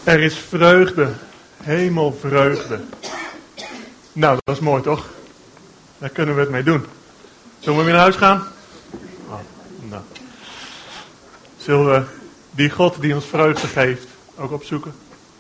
Er is vreugde, hemelvreugde. Nou, dat is mooi toch? Daar kunnen we het mee doen. Zullen we weer naar huis gaan? Oh, nou. Zullen we die God die ons vreugde geeft ook opzoeken?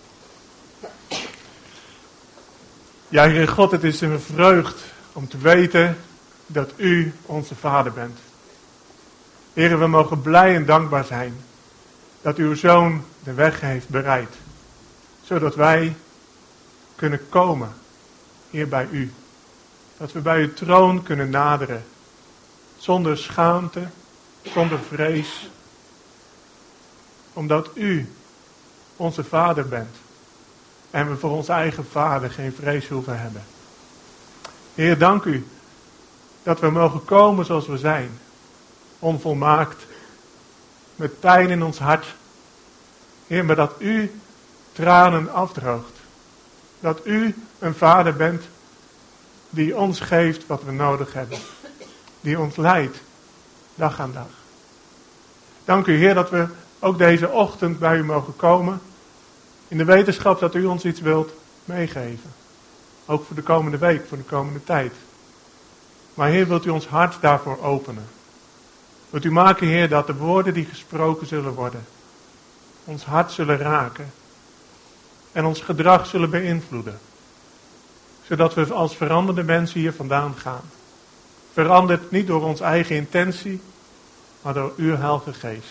Ja, Heer God, het is een vreugd om te weten dat U onze Vader bent. Heer, we mogen blij en dankbaar zijn dat Uw Zoon de weg heeft bereid. Zodat wij kunnen komen, Heer, bij U. Dat we bij Uw troon kunnen naderen. Zonder schaamte, zonder vrees. Omdat U onze Vader bent. En we voor onze eigen Vader geen vrees hoeven hebben. Heer, dank U dat we mogen komen zoals we zijn. Onvolmaakt. Met pijn in ons hart. Heer, maar dat U tranen afdroogt. Dat U een Vader bent die ons geeft wat we nodig hebben. Die ons leidt, dag aan dag. Dank U, Heer, dat we ook deze ochtend bij U mogen komen. In de wetenschap dat U ons iets wilt meegeven. Ook voor de komende week, voor de komende tijd. Maar Heer, wilt U ons hart daarvoor openen. Wilt U maken, Heer, dat de woorden die gesproken zullen worden, ons hart zullen raken. En ons gedrag zullen beïnvloeden. Zodat we als veranderde mensen hier vandaan gaan. Veranderd niet door onze eigen intentie, maar door Uw Heilige Geest.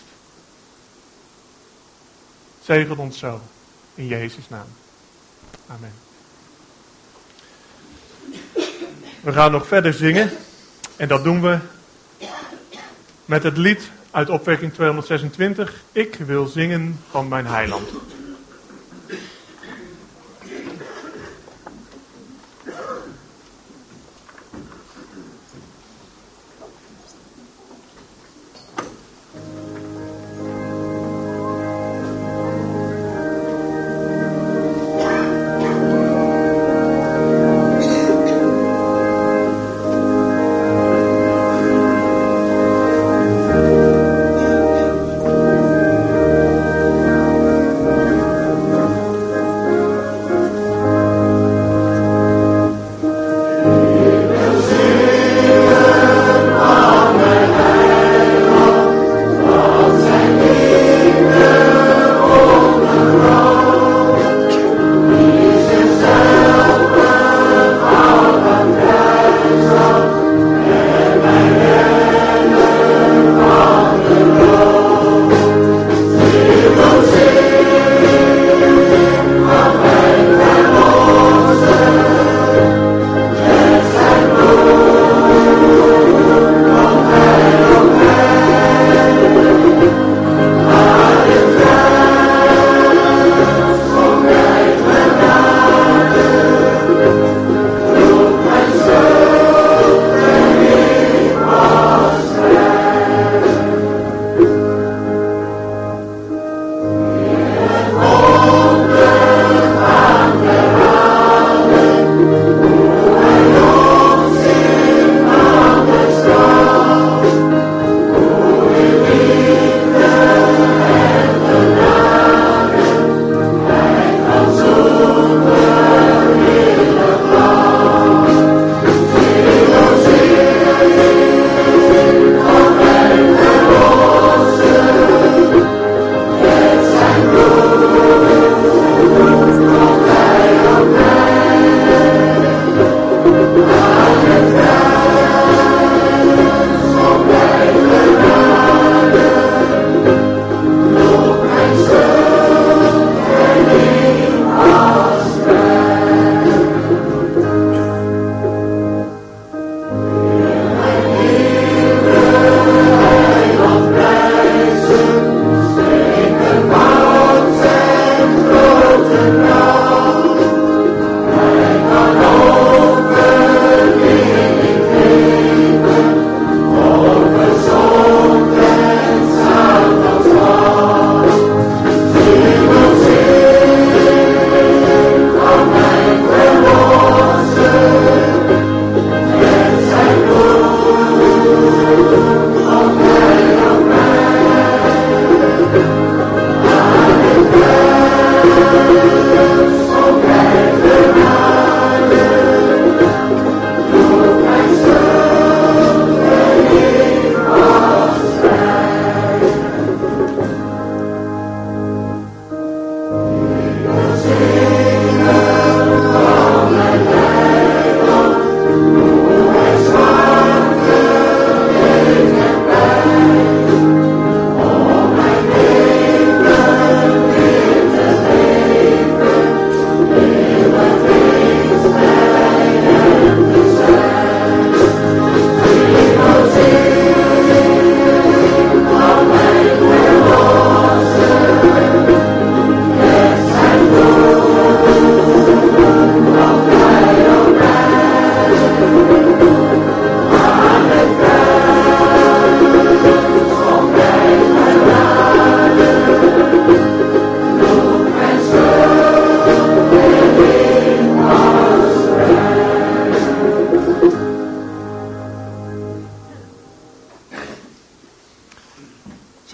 Zegel ons zo, in Jezus' naam. Amen. We gaan nog verder zingen. En dat doen we met het lied uit Opwekking 226. Ik wil zingen van mijn heiland. Ik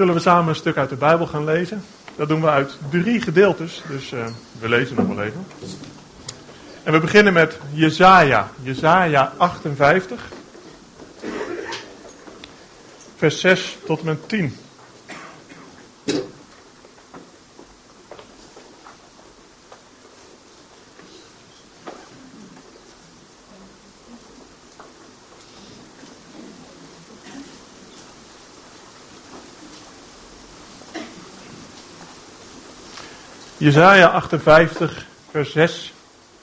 zullen we samen een stuk uit de Bijbel gaan lezen. Dat doen we uit 3 gedeeltes, dus we lezen nog wel even. En we beginnen met Jesaja 58, vers 6 tot en met 10. Jesaja 58, vers 6.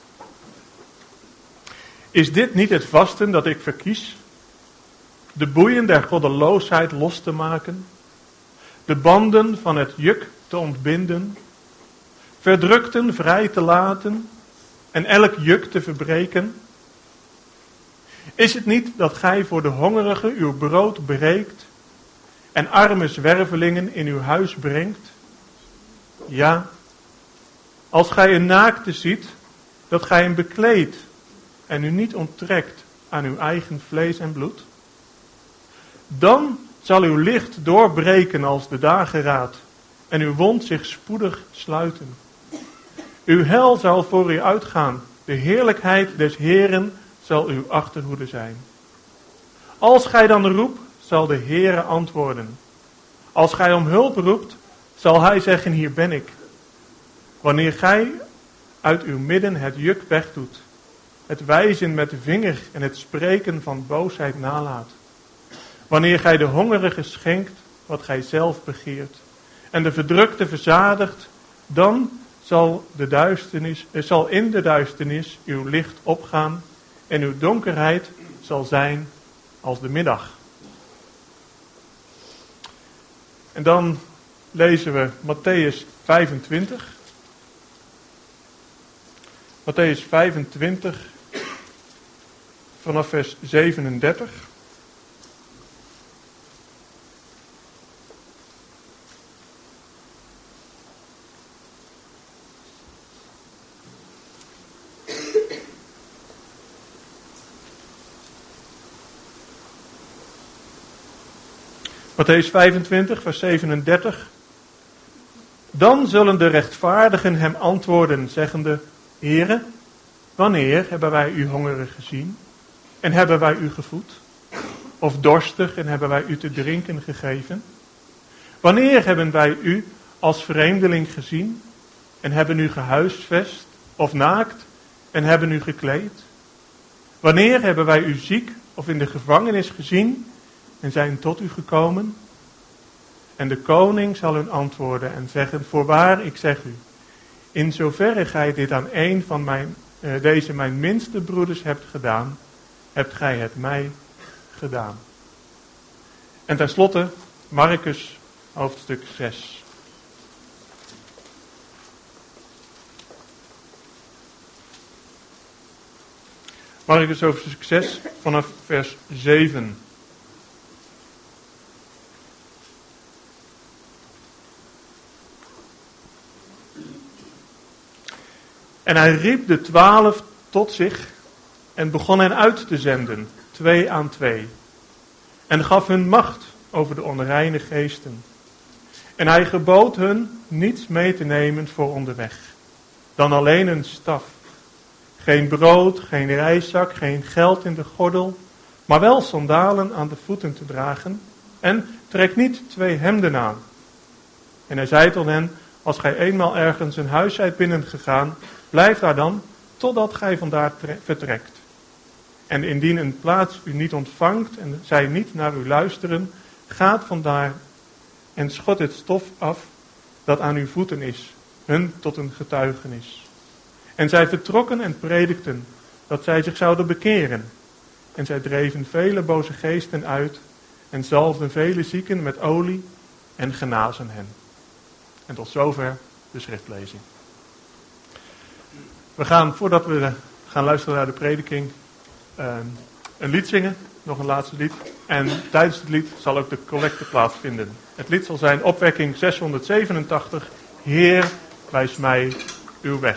Is dit niet het vasten dat ik verkies? De boeien der goddeloosheid los te maken, de banden van het juk te ontbinden, verdrukten vrij te laten en elk juk te verbreken? Is het niet dat gij voor de hongerigen uw brood breekt en arme zwervelingen in uw huis brengt? Ja, als gij een naakte ziet, dat gij hem bekleedt en u niet onttrekt aan uw eigen vlees en bloed? Dan zal uw licht doorbreken als de dageraad en uw wond zich spoedig sluiten. Uw heil zal voor u uitgaan, de heerlijkheid des Heeren zal uw achterhoede zijn. Als gij dan roept, zal de Heere antwoorden. Als gij om hulp roept, zal hij zeggen, hier ben ik. Wanneer gij uit uw midden het juk wegdoet, het wijzen met de vinger en het spreken van boosheid nalaat. Wanneer gij de hongerige schenkt wat gij zelf begeert en de verdrukte verzadigt, dan zal in de duisternis uw licht opgaan en uw donkerheid zal zijn als de middag. En dan lezen we Mattheüs 25. Mattheüs 25 vanaf vers 37. Mattheüs 25, vers 37. Dan zullen de rechtvaardigen hem antwoorden, zeggende, Heere, wanneer hebben wij u hongerig gezien en hebben wij u gevoed? Of dorstig en hebben wij u te drinken gegeven? Wanneer hebben wij u als vreemdeling gezien en hebben u gehuisvest? Of naakt en hebben u gekleed? Wanneer hebben wij u ziek of in de gevangenis gezien en zijn tot u gekomen? En de koning zal hun antwoorden en zeggen, voorwaar, ik zeg u, in zoverre gij dit aan een van deze mijn minste broeders hebt gedaan, hebt gij het mij gedaan. En tenslotte, Markus, hoofdstuk 6. Markus, hoofdstuk 6, vanaf vers 7. En hij riep de 12 tot zich en begon hen uit te zenden, 2 aan 2. En gaf hun macht over de onreine geesten. En hij gebood hun niets mee te nemen voor onderweg, dan alleen een staf. Geen brood, geen reiszak, geen geld in de gordel, maar wel sandalen aan de voeten te dragen. En trek niet 2 hemden aan. En hij zei tot hen, als gij eenmaal ergens een huis zijt binnengegaan, blijf daar dan, totdat gij vandaar vertrekt. En indien een plaats u niet ontvangt en zij niet naar u luisteren, gaat vandaar en schot het stof af dat aan uw voeten is, hun tot een getuigenis. En zij vertrokken en predikten dat zij zich zouden bekeren. En zij dreven vele boze geesten uit en zalfden vele zieken met olie en genazen hen. En tot zover de schriftlezing. We gaan, voordat we gaan luisteren naar de prediking, een lied zingen. Nog een laatste lied. En tijdens het lied zal ook de collecte plaatsvinden. Het lied zal zijn opwekking 687. Heer, wijs mij uw weg.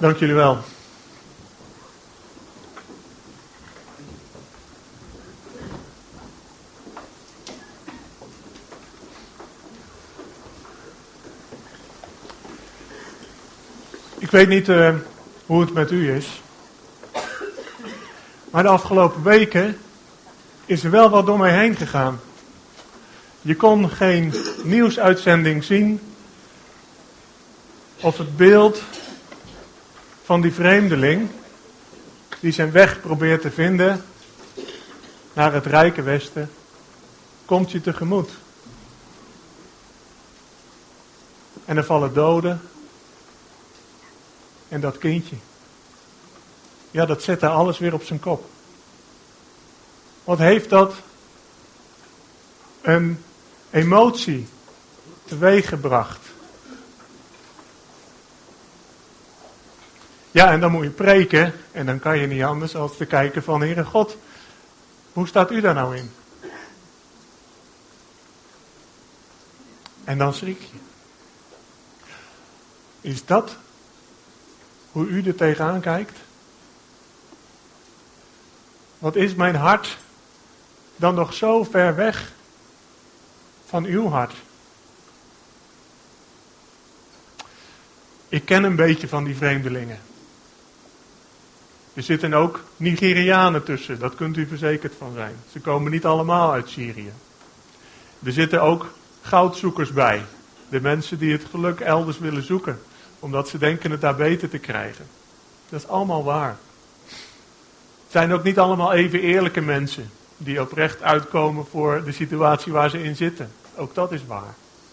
Dank jullie wel. Ik weet niet hoe het met u is. Maar de afgelopen weken is er wel wat door mij heen gegaan. Je kon geen nieuwsuitzending zien of het beeld van die vreemdeling die zijn weg probeert te vinden naar het rijke Westen, komt je tegemoet. En er vallen doden. En dat kindje. Ja, dat zet daar alles weer op zijn kop. Wat heeft dat een emotie teweeggebracht? Ja, en dan moet je preken. En dan kan je niet anders dan te kijken van, Heere God, hoe staat u daar nou in? En dan schrik je. Is dat hoe u er tegenaan kijkt? Wat is mijn hart dan nog zo ver weg van uw hart? Ik ken een beetje van die vreemdelingen. Er zitten ook Nigerianen tussen, dat kunt u verzekerd van zijn. Ze komen niet allemaal uit Syrië. Er zitten ook goudzoekers bij. De mensen die het geluk elders willen zoeken, omdat ze denken het daar beter te krijgen. Dat is allemaal waar. Het zijn ook niet allemaal even eerlijke mensen die oprecht uitkomen voor de situatie waar ze in zitten. Ook dat is waar.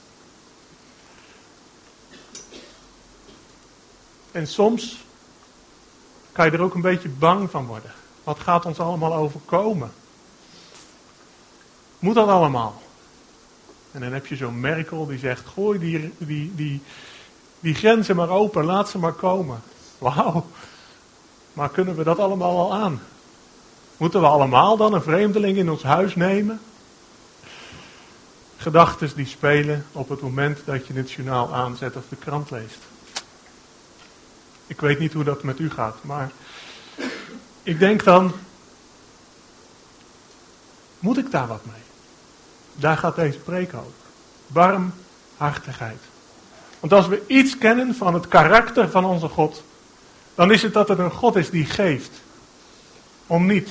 En soms kan je er ook een beetje bang van worden. Wat gaat ons allemaal overkomen? Moet dat allemaal? En dan heb je zo'n Merkel die zegt, gooi die grenzen maar open, laat ze maar komen. Wauw, maar kunnen we dat allemaal al aan? Moeten we allemaal dan een vreemdeling in ons huis nemen? Gedachten die spelen op het moment dat je het journaal aanzet of de krant leest. Ik weet niet hoe dat met u gaat, maar ik denk dan, moet ik daar wat mee? Daar gaat deze preek over. Barmhartigheid. Want als we iets kennen van het karakter van onze God, dan is het dat het een God is die geeft. Om niet.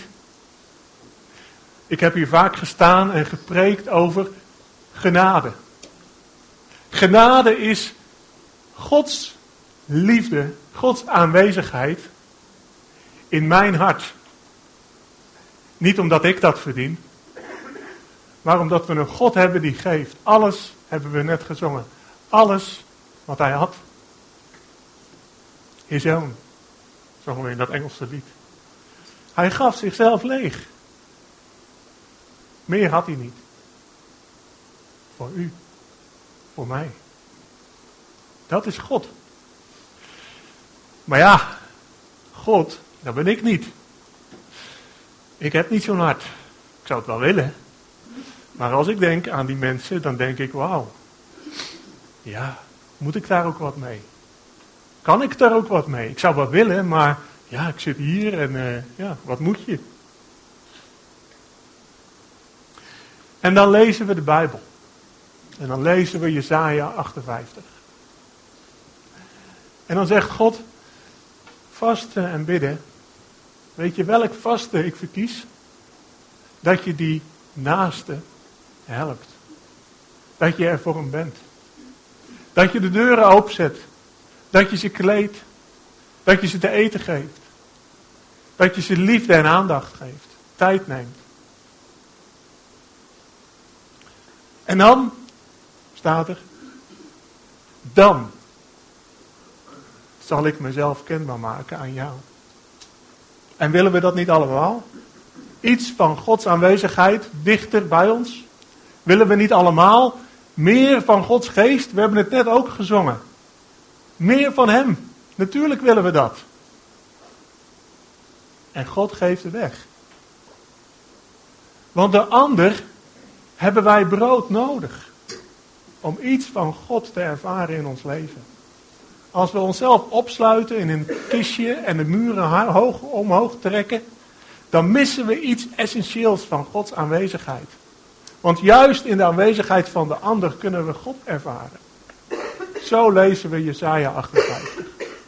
Ik heb hier vaak gestaan en gepreekt over genade. Genade is Gods liefde, Gods aanwezigheid in mijn hart. Niet omdat ik dat verdien, maar omdat we een God hebben die geeft. Alles hebben we net gezongen. Alles wat hij had. His own. Zongen we in dat Engelse lied. Hij gaf zichzelf leeg. Meer had hij niet. Voor u. Voor mij. Dat is God. Maar ja, God, dat ben ik niet. Ik heb niet zo'n hart. Ik zou het wel willen. Maar als ik denk aan die mensen, dan denk ik, wauw. Ja, moet ik daar ook wat mee? Kan ik daar ook wat mee? Ik zou wat willen, maar ja, ik zit hier en ja, wat moet je? En dan lezen we de Bijbel. En dan lezen we Jesaja 58. En dan zegt God, vasten en bidden. Weet je welk vasten ik verkies? Dat je die naaste helpt. Dat je er voor hem bent. Dat je de deuren openzet. Dat je ze kleedt. Dat je ze te eten geeft. Dat je ze liefde en aandacht geeft. Tijd neemt. En dan, staat er, dan zal ik mezelf kenbaar maken aan jou. En willen we dat niet allemaal? Iets van Gods aanwezigheid dichter bij ons? Willen we niet allemaal meer van Gods geest? We hebben het net ook gezongen. Meer van hem. Natuurlijk willen we dat. En God geeft de weg. Want de ander hebben wij brood nodig. Om iets van God te ervaren in ons leven. Als we onszelf opsluiten in een kistje en de muren hoog omhoog trekken, dan missen we iets essentieels van Gods aanwezigheid. Want juist in de aanwezigheid van de ander kunnen we God ervaren. Zo lezen we Jesaja 58.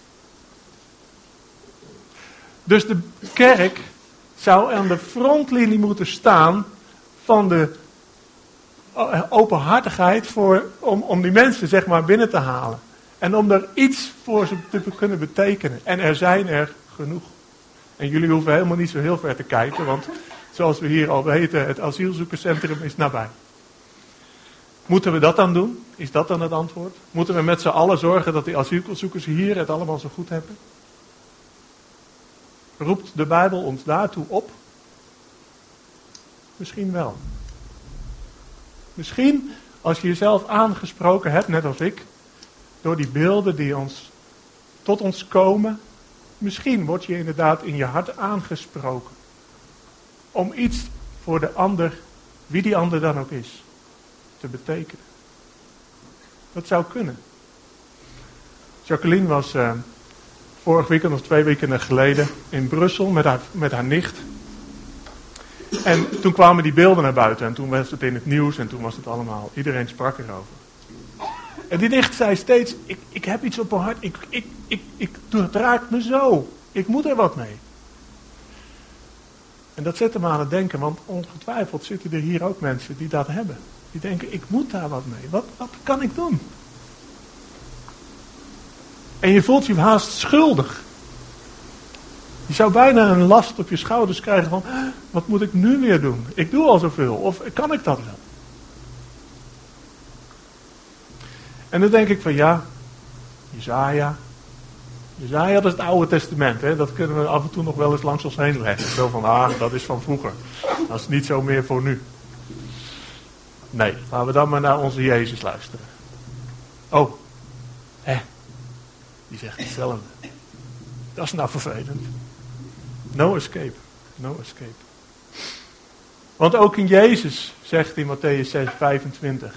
Dus de kerk zou aan de frontlinie moeten staan van de openhartigheid om die mensen zeg maar binnen te halen. En om er iets voor ze te kunnen betekenen. En er zijn er genoeg. En jullie hoeven helemaal niet zo heel ver te kijken, want zoals we hier al weten, het asielzoekerscentrum is nabij. Moeten we dat dan doen? Is dat dan het antwoord? Moeten we met z'n allen zorgen dat die asielzoekers hier het allemaal zo goed hebben? Roept de Bijbel ons daartoe op? Misschien wel. Misschien als je jezelf aangesproken hebt, net als ik, door die beelden die tot ons komen, misschien word je inderdaad in je hart aangesproken. Om iets voor de ander, wie die ander dan ook is, te betekenen. Dat zou kunnen. Jacqueline was vorig weekend of 2 weken geleden in Brussel met haar nicht. En toen kwamen die beelden naar buiten en toen was het in het nieuws en toen was het allemaal, iedereen sprak erover. En die nicht zei steeds, ik heb iets op mijn hart, het raakt me zo, ik moet er wat mee. En dat zette me aan het denken, want ongetwijfeld zitten er hier ook mensen die dat hebben. Die denken, ik moet daar wat mee, wat kan ik doen? En je voelt je haast schuldig. Je zou bijna een last op je schouders krijgen van, wat moet ik nu weer doen? Ik doe al zoveel, of kan ik dat wel? En dan denk ik van ja, Jesaja, dat is het Oude Testament. Hè? Dat kunnen we af en toe nog wel eens langs ons heen leggen. Zo van, dat is van vroeger. Dat is niet zo meer voor nu. Nee, laten we dan maar naar onze Jezus luisteren. Oh, die zegt hetzelfde. Dat is nou vervelend. No escape. No escape. Want ook in Jezus zegt in Mattheüs 6:25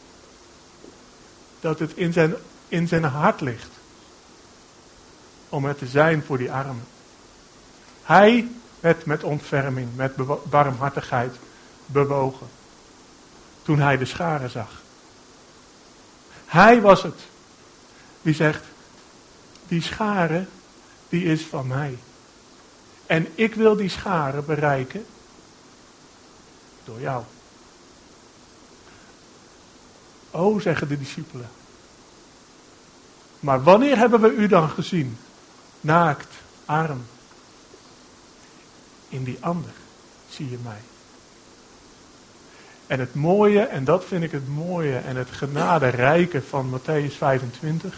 dat het in zijn hart ligt om er te zijn voor die armen. Hij werd met ontferming, met barmhartigheid bewogen toen hij de scharen zag. Hij was het die zegt, die schare die is van mij. En ik wil die schare bereiken door jou. Oh, zeggen de discipelen. Maar wanneer hebben we u dan gezien? Naakt, arm. In die ander zie je mij. En het mooie, en dat vind ik het mooie en het genaderijke van Mattheüs 25,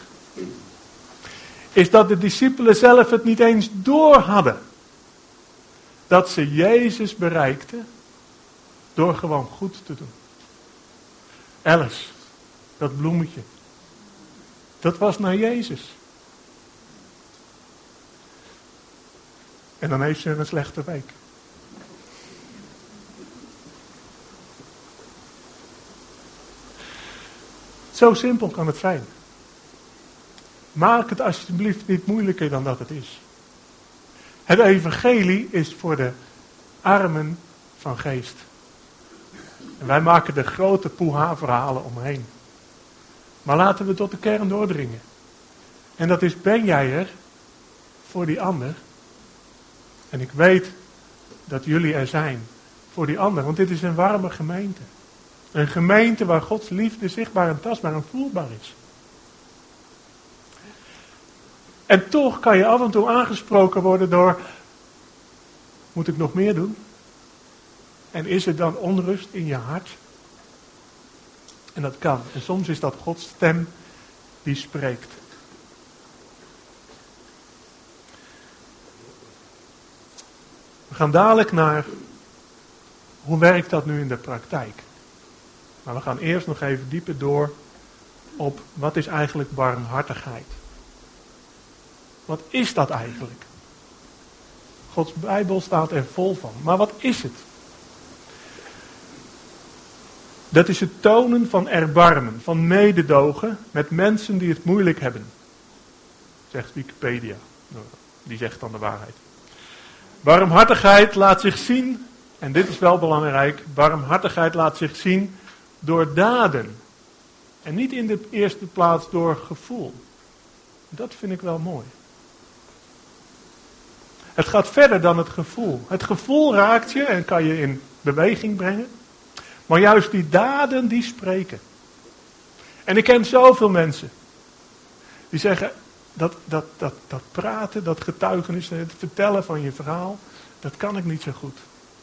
is dat de discipelen zelf het niet eens door hadden. Dat ze Jezus bereikten door gewoon goed te doen. Alice, dat bloemetje, dat was naar Jezus. En dan heeft ze een slechte week. Zo simpel kan het zijn. Maak het alsjeblieft niet moeilijker dan dat het is. Het evangelie is voor de armen van geest. En wij maken er grote poeha-verhalen omheen. Maar laten we tot de kern doordringen. En dat is, ben jij er voor die ander? En ik weet dat jullie er zijn voor die ander. Want dit is een warme gemeente. Een gemeente waar Gods liefde zichtbaar en tastbaar en voelbaar is. En toch kan je af en toe aangesproken worden door, moet ik nog meer doen? En is er dan onrust in je hart? En dat kan. En soms is dat Gods stem die spreekt. We gaan dadelijk naar, hoe werkt dat nu in de praktijk? Maar we gaan eerst nog even dieper door op, wat is eigenlijk barmhartigheid? Wat is dat eigenlijk? Gods Bijbel staat er vol van. Maar wat is het? Dat is het tonen van erbarmen, van mededogen met mensen die het moeilijk hebben. zegt Wikipedia. Die zegt dan de waarheid. Barmhartigheid laat zich zien, en dit is wel belangrijk, barmhartigheid laat zich zien door daden. En niet in de eerste plaats door gevoel. Dat vind ik wel mooi. Het gaat verder dan het gevoel. Het gevoel raakt je en kan je in beweging brengen. Maar juist die daden die spreken. En ik ken zoveel mensen. Die zeggen, dat praten, dat getuigenis, het vertellen van je verhaal, dat kan ik niet zo goed.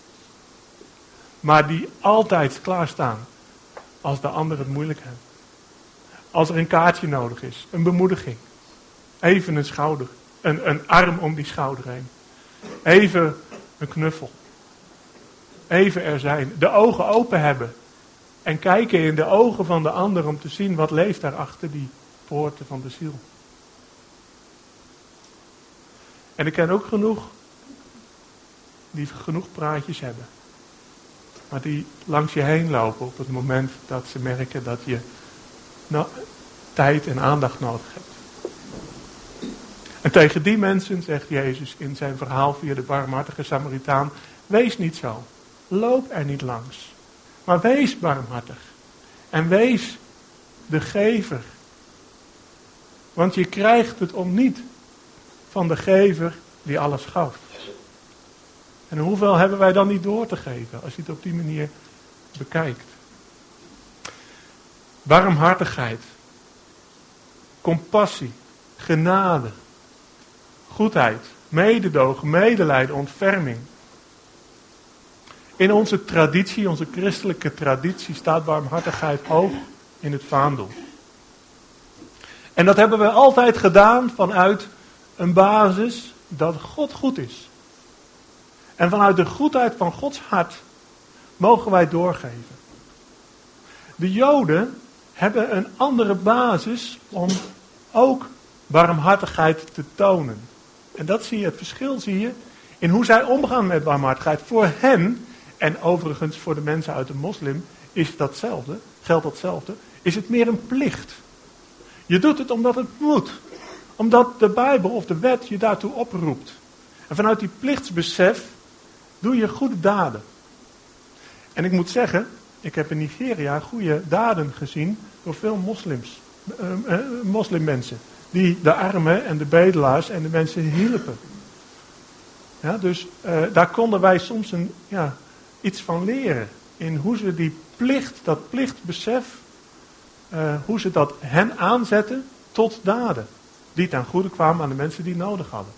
Maar die altijd klaarstaan als de ander het moeilijk heeft. Als er een kaartje nodig is, een bemoediging. Even een schouder, een arm om die schouder heen. Even een knuffel. Even er zijn. De ogen open hebben. En kijken in de ogen van de ander om te zien wat leeft daar achter die poorten van de ziel. En ik ken ook genoeg die genoeg praatjes hebben. Maar die langs je heen lopen op het moment dat ze merken dat je tijd en aandacht nodig hebt. En tegen die mensen zegt Jezus in zijn verhaal via de barmhartige Samaritaan, wees niet zo. Loop er niet langs. Maar wees barmhartig. En wees de gever. Want je krijgt het om niet van de gever die alles gaf. En hoeveel hebben wij dan niet door te geven als je het op die manier bekijkt. Barmhartigheid. Compassie. Genade. Goedheid. Mededogen. Medelijden. Ontferming. In onze traditie, onze christelijke traditie, staat barmhartigheid hoog in het vaandel. En dat hebben we altijd gedaan vanuit een basis dat God goed is. En vanuit de goedheid van Gods hart mogen wij doorgeven. De Joden hebben een andere basis om ook barmhartigheid te tonen. En dat zie je, het verschil zie je in hoe zij omgaan met barmhartigheid. Voor hen, en overigens voor de mensen uit de moslim, geldt datzelfde, is het meer een plicht. Je doet het omdat het moet. Omdat de Bijbel of de wet je daartoe oproept. En vanuit die plichtsbesef doe je goede daden. En ik moet zeggen, ik heb in Nigeria goede daden gezien door veel moslimmensen. Die de armen en de bedelaars en de mensen hielpen. Ja, dus daar konden wij soms iets van leren. In hoe ze die plicht, dat plichtbesef, hoe ze dat hen aanzetten tot daden. Die ten goede kwamen aan de mensen die het nodig hadden.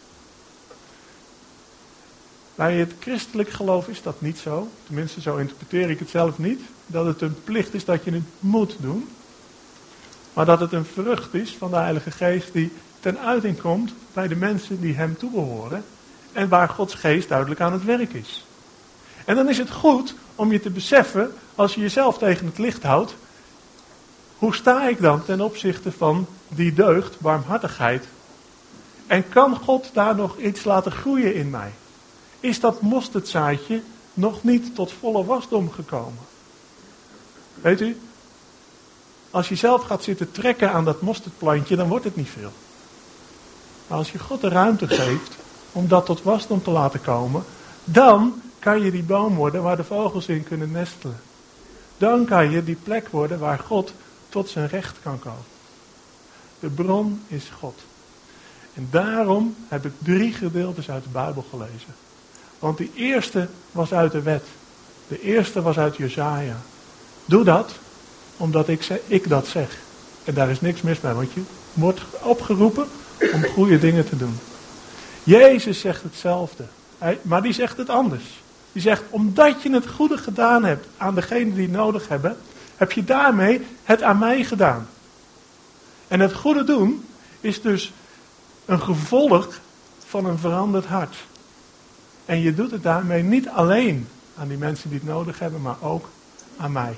Bij het christelijk geloof is dat niet zo. Tenminste, zo interpreteer ik het zelf niet. Dat het een plicht is dat je het moet doen. Maar dat het een vrucht is van de Heilige Geest die ten uiting komt bij de mensen die hem toebehoren. En waar Gods Geest duidelijk aan het werk is. En dan is het goed om je te beseffen, als je jezelf tegen het licht houdt. Hoe sta ik dan ten opzichte van die deugd, barmhartigheid? En kan God daar nog iets laten groeien in mij? Is dat mosterdzaadje nog niet tot volle wasdom gekomen? Weet u, als je zelf gaat zitten trekken aan dat mosterdplantje, dan wordt het niet veel. Maar als je God de ruimte geeft om dat tot wasdom te laten komen, dan kan je die boom worden waar de vogels in kunnen nestelen. Dan kan je die plek worden waar God tot zijn recht kan komen. De bron is God. En daarom heb ik 3 gedeeltes uit de Bijbel gelezen. Want die eerste was uit de wet. De eerste was uit Jesaja. Doe dat, omdat ik dat zeg. En daar is niks mis mee, want je wordt opgeroepen om goede dingen te doen. Jezus zegt hetzelfde. Maar die zegt het anders. Die zegt, omdat je het goede gedaan hebt aan degenen die het nodig hebben, heb je daarmee het aan mij gedaan. En het goede doen is dus een gevolg van een veranderd hart. En je doet het daarmee niet alleen aan die mensen die het nodig hebben, maar ook aan mij.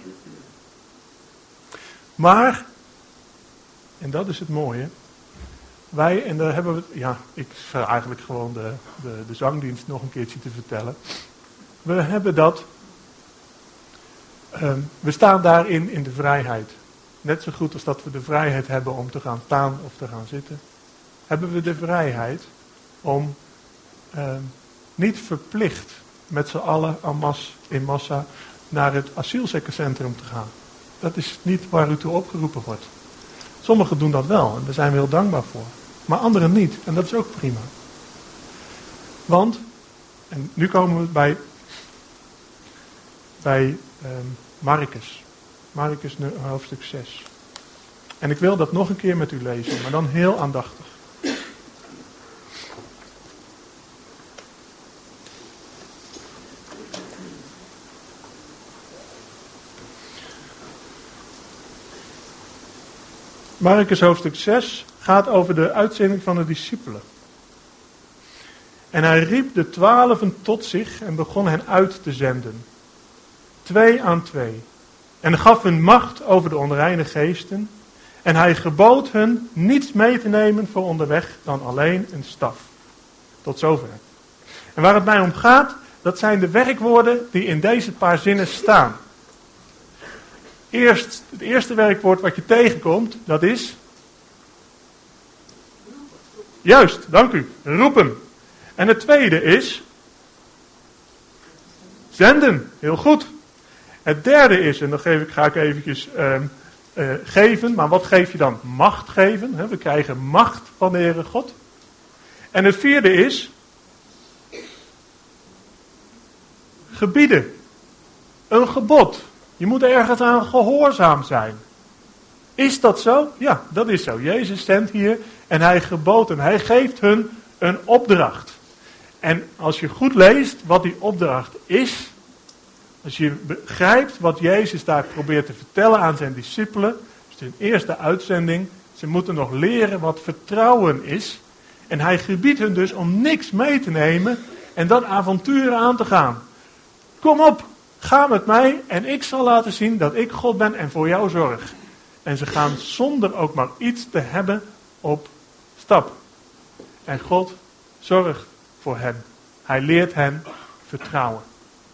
Maar, en dat is het mooie, wij, en daar hebben we, ik zou eigenlijk gewoon de zangdienst nog een keertje te vertellen. We hebben dat, we staan daarin in de vrijheid. Net zo goed als dat we de vrijheid hebben om te gaan staan of te gaan zitten. hebben we de vrijheid om niet verplicht met z'n allen in massa naar het asielzekkencentrum te gaan. Dat is niet waar u toe opgeroepen wordt. Sommigen doen dat wel en daar zijn we heel dankbaar voor. Maar anderen niet en dat is ook prima. Want, en nu komen we bij Markus. Markus hoofdstuk 6. En ik wil dat nog een keer met u lezen, maar dan heel aandachtig. Markus hoofdstuk 6 gaat over de uitzending van de discipelen. En hij riep de 12 tot zich en begon hen uit te zenden. 2 aan 2. En gaf hun macht over de onreine geesten. En hij gebood hun niets mee te nemen voor onderweg dan alleen een staf. Tot zover. En waar het mij om gaat, dat zijn de werkwoorden die in deze paar zinnen staan. Het eerste werkwoord wat je tegenkomt, dat is... Juist, dank u. Roepen. En het tweede is... Zenden. Heel goed. Het derde is, en dat ga ik eventjes geven, maar wat geef je dan? Macht geven. We krijgen macht van de Heere God. En het vierde is... Gebieden. Een gebod. Je moet ergens aan gehoorzaam zijn. Is dat zo? Ja, dat is zo. Jezus zendt hier en hij gebood hen. Hij geeft hun een opdracht. En als je goed leest wat die opdracht is, als je begrijpt wat Jezus daar probeert te vertellen aan zijn discipelen, dus zijn eerste uitzending, ze moeten nog leren wat vertrouwen is. En hij gebiedt hun dus om niks mee te nemen en dat avontuur aan te gaan. Kom op, ga met mij en ik zal laten zien dat ik God ben en voor jou zorg. En ze gaan zonder ook maar iets te hebben op stap. En God zorgt voor hen. Hij leert hen vertrouwen.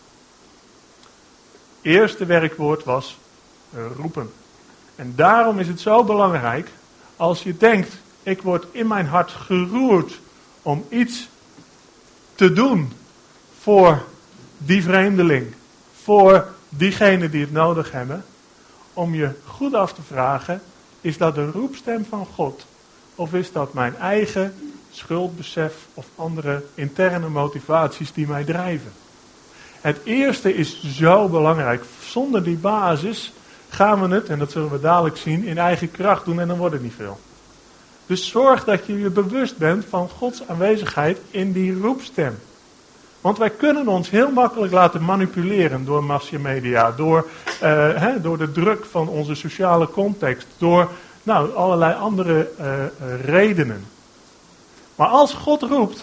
Eerste werkwoord was roepen. En daarom is het zo belangrijk, als je denkt, ik word in mijn hart geroerd om iets te doen voor die vreemdeling, voor diegenen die het nodig hebben, om je goed af te vragen, is dat de roepstem van God? Of is dat mijn eigen schuldbesef of andere interne motivaties die mij drijven? Het eerste is zo belangrijk. Zonder die basis gaan we het, en dat zullen we dadelijk zien, in eigen kracht doen en dan wordt het niet veel. Dus zorg dat je je bewust bent van Gods aanwezigheid in die roepstem. Want wij kunnen ons heel makkelijk laten manipuleren door massamedia, door de druk van onze sociale context, door allerlei andere redenen. Maar als God roept,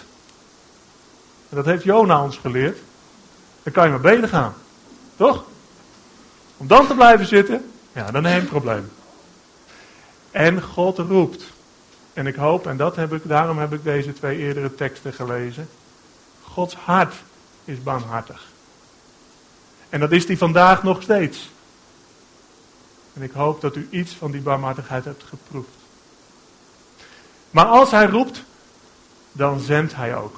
en dat heeft Jona ons geleerd, dan kan je maar beter gaan. Toch? Om dan te blijven zitten, ja, dan heb je een probleem. En God roept. En ik hoop, en daarom heb ik deze 2 eerdere teksten gelezen. Gods hart is barmhartig. En dat is die vandaag nog steeds. En ik hoop dat u iets van die barmhartigheid hebt geproefd. Maar als hij roept, dan zendt hij ook.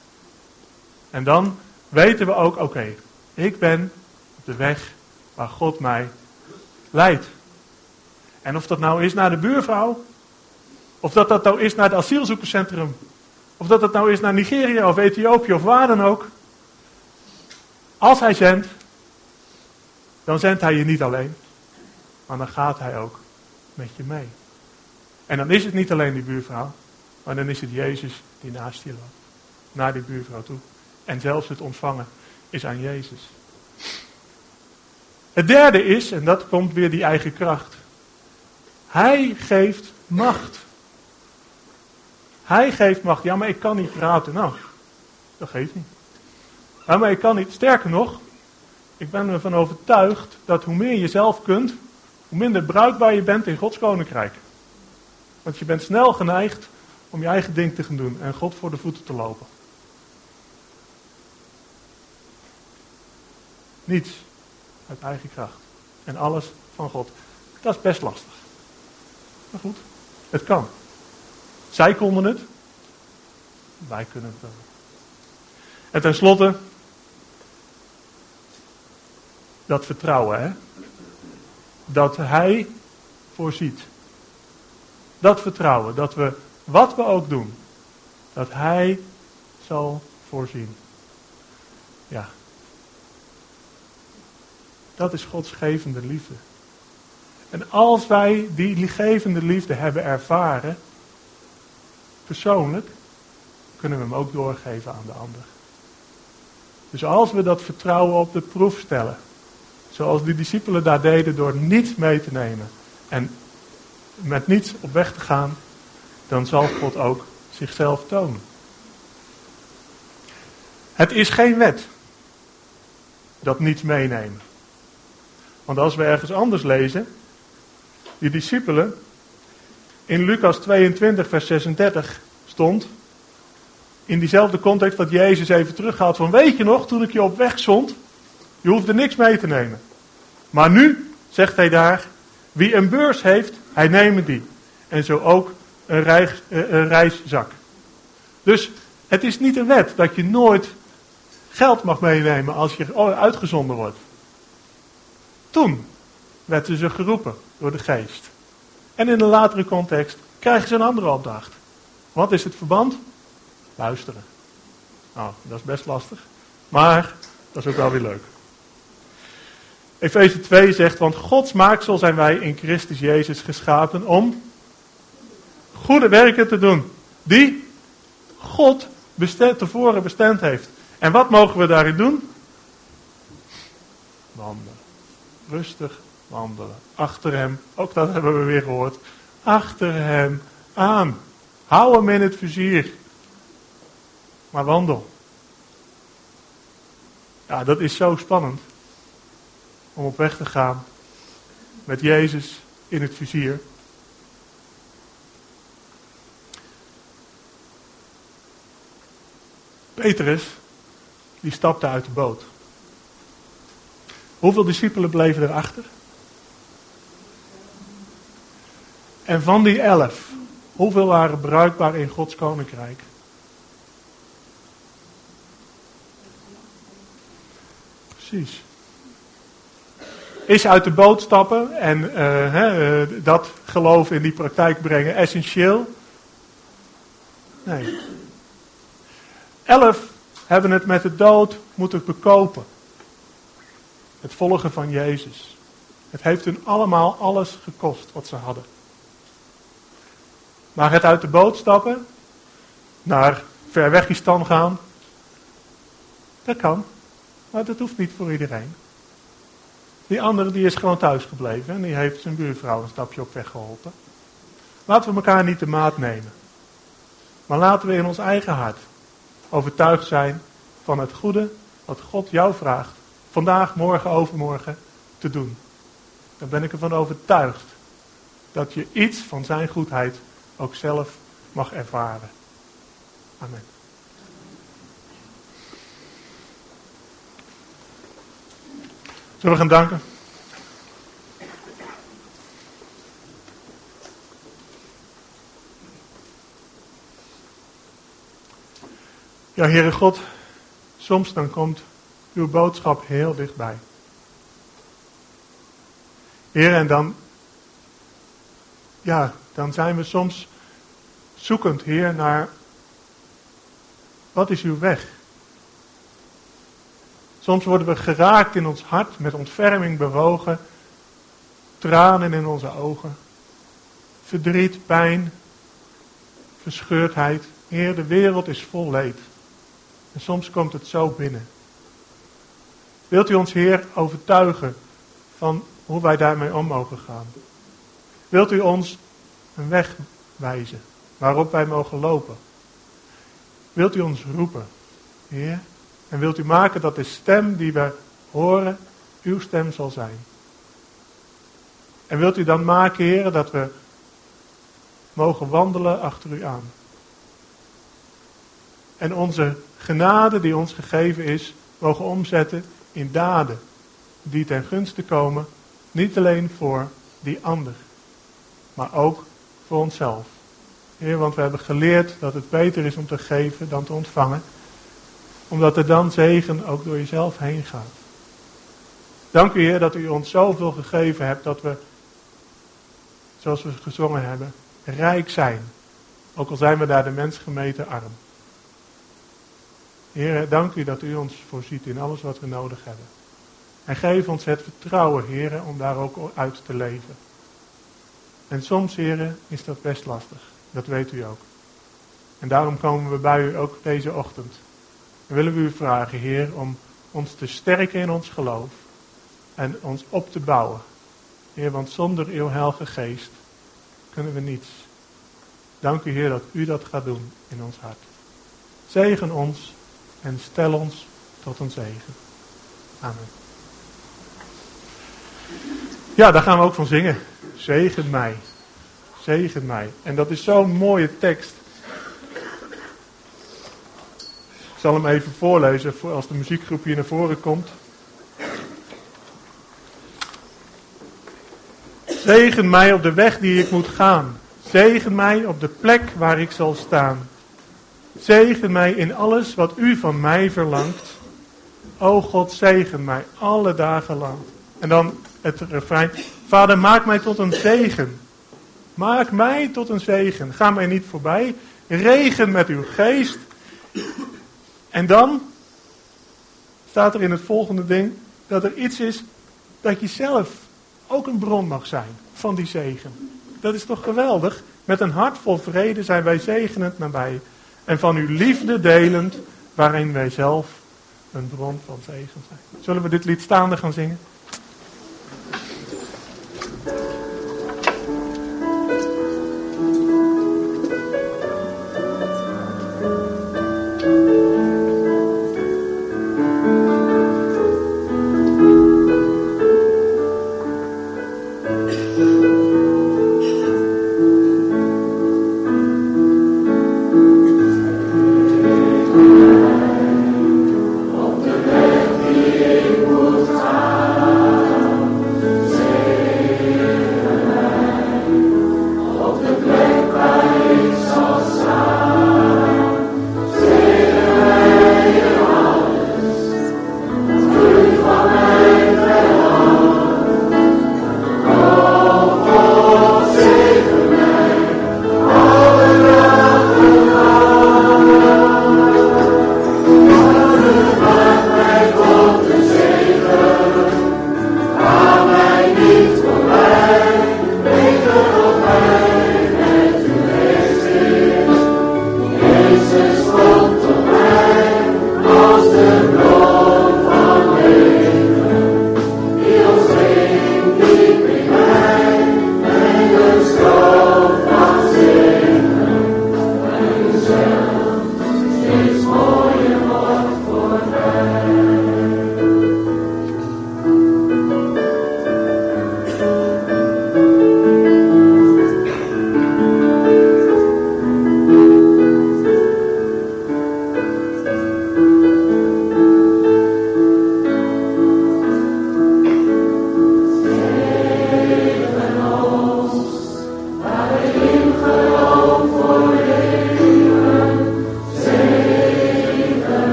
En dan weten we ook, oké, ik ben op de weg waar God mij leidt. En of dat nou is naar de buurvrouw, of dat nou is naar het asielzoekerscentrum, of dat nou is naar Nigeria of Ethiopië of waar dan ook. Als hij zendt, dan zendt hij je niet alleen, maar dan gaat hij ook met je mee. En dan is het niet alleen die buurvrouw, maar dan is het Jezus die naast je loopt, naar die buurvrouw toe. En zelfs het ontvangen is aan Jezus. Het derde is, en dat komt weer die eigen kracht. Hij geeft macht. Hij geeft macht. Ja, maar ik kan niet praten. Nou, dat geeft niet. Ja, maar ik kan niet. Sterker nog, ik ben ervan overtuigd dat hoe meer je zelf kunt, hoe minder bruikbaar je bent in Gods koninkrijk. Want je bent snel geneigd om je eigen ding te gaan doen en God voor de voeten te lopen. Niets uit eigen kracht. En alles van God. Dat is best lastig. Maar goed, het kan. Zij konden het. Wij kunnen het wel. En tenslotte, dat vertrouwen, hè? Dat Hij voorziet. Dat vertrouwen, dat we, wat we ook doen, dat Hij zal voorzien. Ja. Dat is Gods gevende liefde. En als wij die gevende liefde hebben ervaren, persoonlijk, kunnen we hem ook doorgeven aan de ander. Dus als we dat vertrouwen op de proef stellen, zoals die discipelen daar deden door niets mee te nemen en met niets op weg te gaan, dan zal God ook zichzelf tonen. Het is geen wet, dat niets meenemen. Want als we ergens anders lezen, die discipelen, in Lucas 22 vers 36 stond, in diezelfde context dat Jezus even teruggaat van, weet je nog, toen ik je op weg zond, je hoefde niks mee te nemen. Maar nu, zegt hij daar, wie een beurs heeft, hij neemt die. En zo ook een reiszak. Dus het is niet een wet dat je nooit geld mag meenemen als je uitgezonden wordt. Toen werden ze geroepen door de geest. En in een latere context krijgen ze een andere opdracht. Wat is het verband? Luisteren. Nou, dat is best lastig. Maar dat is ook wel weer leuk. Efeze 2 zegt, want Gods maaksel zijn wij in Christus Jezus geschapen om goede werken te doen. Die God tevoren bestemd heeft. En wat mogen we daarin doen? Wandelen. Rustig wandelen. Achter hem, ook dat hebben we weer gehoord. Achter hem aan. Hou hem in het vizier. Maar wandel. Ja, dat is zo spannend. Om op weg te gaan. Met Jezus in het vizier. Petrus, die stapte uit de boot. Hoeveel discipelen bleven erachter? En van die 11, hoeveel waren bruikbaar in Gods koninkrijk? Precies. Is uit de boot stappen en dat geloof in die praktijk brengen essentieel? Nee. 11 hebben het met de dood moeten bekopen. Het volgen van Jezus. Het heeft hun allemaal alles gekost wat ze hadden. Maar het uit de boot stappen, naar Verwegistan gaan, dat kan. Maar dat hoeft niet voor iedereen. Die andere die is gewoon thuis gebleven en die heeft zijn buurvrouw een stapje op weg geholpen. Laten we elkaar niet de maat nemen. Maar laten we in ons eigen hart overtuigd zijn van het goede wat God jou vraagt. Vandaag, morgen, overmorgen te doen. Dan ben ik ervan overtuigd dat je iets van zijn goedheid ook zelf mag ervaren. Amen. Zullen we gaan danken? Ja, Heere God, soms dan komt uw boodschap heel dichtbij. Heer, en dan zijn we soms zoekend, Heer, naar wat is uw weg? Soms worden we geraakt in ons hart, met ontferming bewogen, tranen in onze ogen, verdriet, pijn, verscheurdheid. Heer, de wereld is vol leed. En soms komt het zo binnen. Wilt u ons, Heer, overtuigen van hoe wij daarmee om mogen gaan? Wilt u ons een weg wijzen waarop wij mogen lopen? Wilt u ons roepen, Heer? En wilt u maken dat de stem die we horen, uw stem zal zijn? En wilt u dan maken, Heer, dat we mogen wandelen achter u aan? En onze genade die ons gegeven is, mogen omzetten in daden die ten gunste komen, niet alleen voor die ander, maar ook voor onszelf. Heer, want we hebben geleerd dat het beter is om te geven dan te ontvangen. Omdat er dan zegen ook door jezelf heen gaat. Dank u, Heer, dat u ons zoveel gegeven hebt dat we, zoals we gezongen hebben, rijk zijn. Ook al zijn we daar de mens gemeten arm. Heer, dank u dat u ons voorziet in alles wat we nodig hebben. En geef ons het vertrouwen, Heer, om daar ook uit te leven. En soms, Heer, is dat best lastig. Dat weet u ook. En daarom komen we bij u ook deze ochtend. En willen we u vragen, Heer, om ons te sterken in ons geloof. En ons op te bouwen. Heer, want zonder uw Heilige Geest kunnen we niets. Dank u, Heer, dat u dat gaat doen in ons hart. Zegen ons en stel ons tot een zegen. Amen. Ja, daar gaan we ook van zingen. Zegen mij. Zegen mij. En dat is zo'n mooie tekst. Ik zal hem even voorlezen als de muziekgroep hier naar voren komt. Zegen mij op de weg die ik moet gaan. Zegen mij op de plek waar ik zal staan. Zegen mij in alles wat u van mij verlangt. O God, zegen mij alle dagen lang. En dan het refrein. Vader, maak mij tot een zegen. Maak mij tot een zegen. Ga mij niet voorbij. Regen met uw geest. En dan staat er in het volgende ding dat er iets is dat je zelf ook een bron mag zijn van die zegen. Dat is toch geweldig? Met een hart vol vrede zijn wij zegenend nabij. En van uw liefde delend, waarin wij zelf een bron van zegen zijn. Zullen we dit lied staande gaan zingen? Op de weg die ik moet gaan.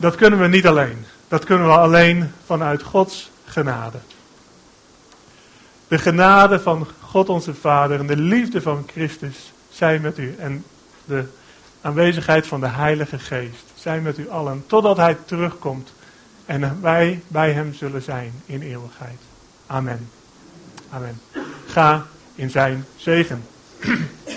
dat kunnen we niet alleen. Dat kunnen we alleen vanuit Gods genade. De genade van God onze Vader en de liefde van Christus zijn met u. En de aanwezigheid van de Heilige Geest zijn met u allen. Totdat Hij terugkomt en wij bij Hem zullen zijn in eeuwigheid. Amen. Amen. Ga in zijn zegen.